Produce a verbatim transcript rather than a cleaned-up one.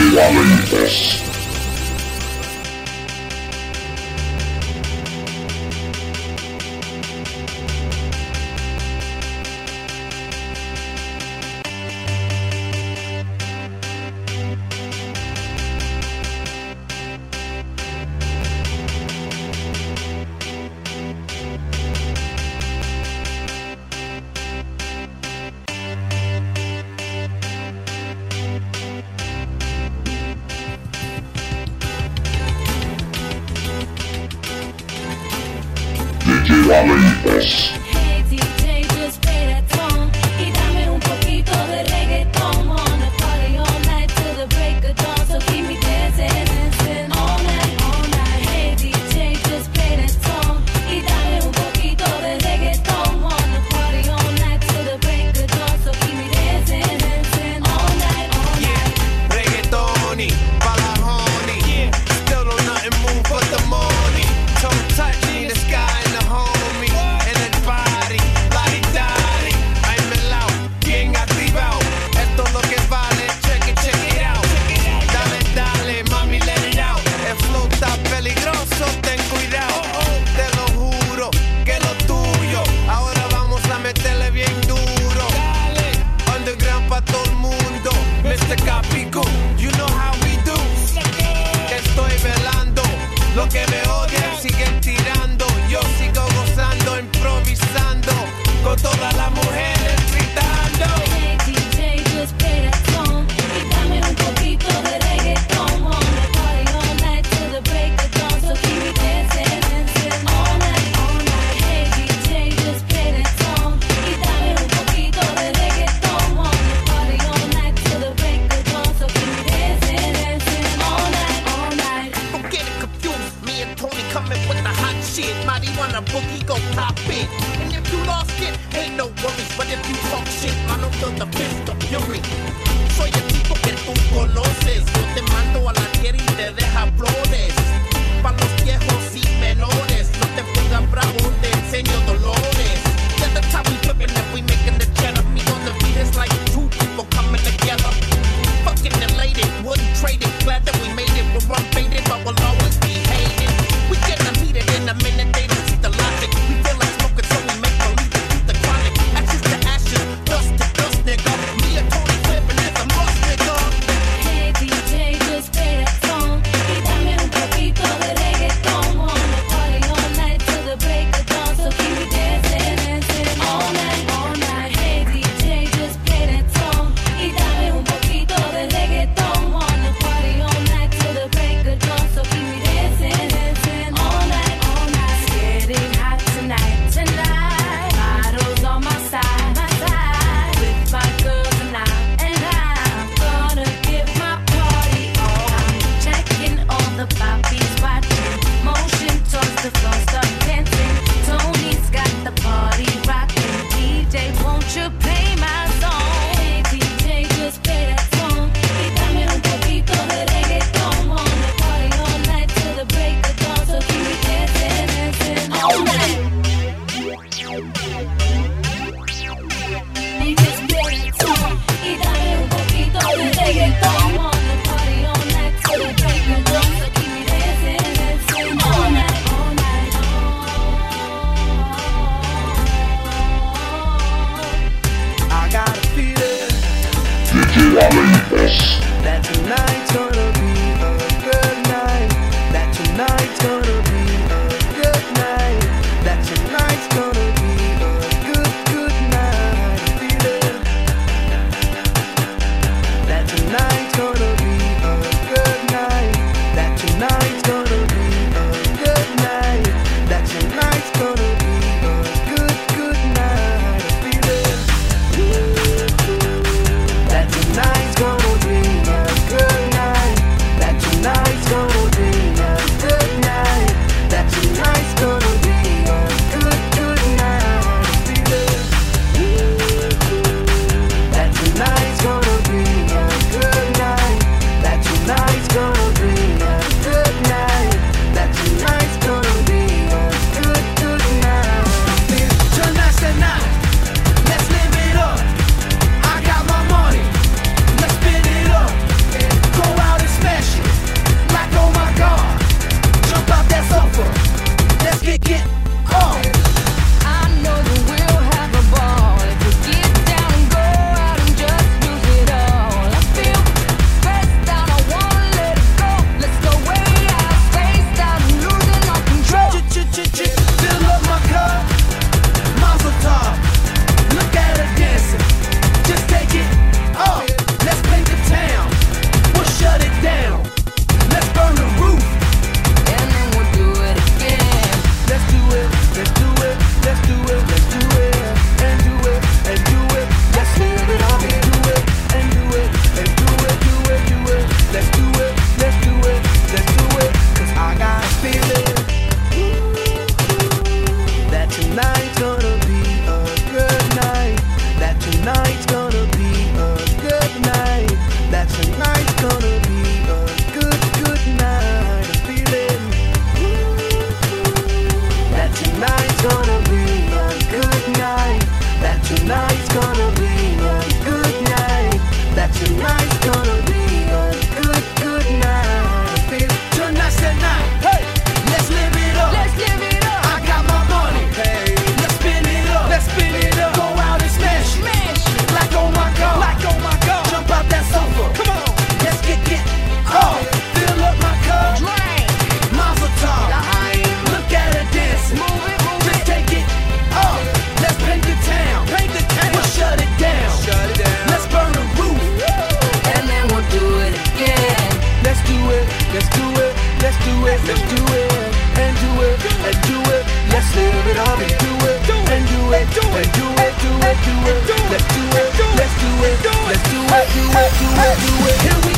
Wallace. Wallace. Hey D J, just play that song y dame un poquito de reggaeton. Wanna party all night till the break of dawn, so keep me dancing, dancing all night, all night. Hey D J, just play that song y dame un poquito de reggaeton. Wanna party all night till the break of dawn, so keep me dancing, dancing all night, all night. Yeah, reggaetoni, pa' la honey. Yeah, still don't nothing move but the money. Toe touching the sky and the home. Peligroso, ten cuidado, te lo juro que lo tuyo. Ahora vamos a meterle bien duro. Underground pa' todo el mundo. mister Capico, you know how we do. Estoy velando, lo que me odian siguen tirando. Yo sigo gozando, improvisando, con todas las mujeres gritando. Hey D J, just play that song y dame un poquito de reggaeton. Wanna party all night till the break of dawn, so keep me dancing, dancing all night, all night. Hey D J, just play that song y dame un poquito de reggaeton. Wanna party all night till the break of dawn, so keep me dancing, dancing all night, all night. Don't get it confused, me and Tony coming with the hot shit. Marijuana boogie, go pop it. And if you lost it, ain't no worries. But if you talk shit, mano, feel the fist of fury. Soy el tipo que tú conoces. Yo te mando a la tierra y te deja flores. Pa' los viejos y menores, no te pongas bravo, te enseño dolores. Yeah, that's how we flipping if we making the cheddar. Me on the beat is like two people coming together. Fucking elated, wouldn't trade it. Glad that we made it. We're unfaded, but we'll always be hated. We get them heated in a minute, they don't see the logic. We feel like smoking, so we make believe it beat the chronic. Ashes to ashes, dust to dust, nigga. Me and Tony flipping is a must, nigga. Hey D J, just play that song y dame un poquito de reggaeton. Wanna party all night till the break of dawn, so keep me dancing, dancing all night, all night. Hey D J, just play that song y dame un poquito de reggaeton. Wanna party all night till the break of dawn, so keep me dancing, dancing all night, all night. It's getting hot tonight, tonight. Bottles on my side, my side. With my girls and I, and I'm gonna give my party on. Checking all the poppies, watching. Motion towards the floor, start dancing. Tony's got the party rocking. D J, won't you play my song? Hey D J, just play that song y dame un poquito de reggaeton. Wanna party all night till the break of dawn, so keep me dancing, dancing all night. Hey, just play that song y dame un poquito de reggaeton. Wanna party all night till the break of dawn, so keep me dancing, dancing all night, all night. I got a feeling Wallace. that tonight's gonna be a good night. That tonight's gonna be a good night. That tonight's gonna be a good, good night. Feeling that tonight's gonna be a good night. That tonight's gonna be a good night. That tonight's gonna be a good, good night. Feeling that tonight's gonna be a good night. let's do it, and do it, and do it. Let's live it up and do it, and do it, and do it, do it, do it. Let's do it, let's do it, let's do it, do it, do it, do it, do it. Here we